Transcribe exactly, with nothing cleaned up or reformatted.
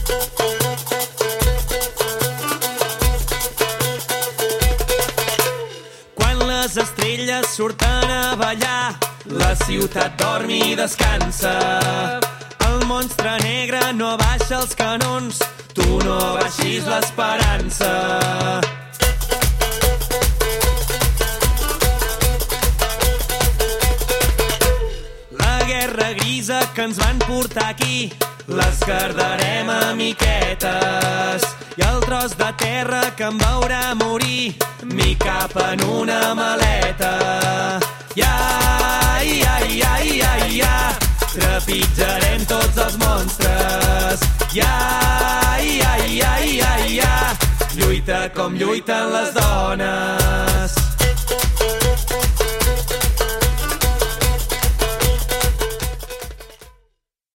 Quan les estrelles surten a ballar, la ciutat dorm i descansa. El monstre negre no baixa els canons, tu no baixis l'esperança. La guerra grisa que ens van portar aquí l'escardarem a miquetes, i el tros de terra que em veurà morir m'hi cap en una maleta. Ja, ja, ja, ja, ja, trepitjarem tots els monstres. Ja, ja, ja, ja, ja, lluita com lluiten les dones.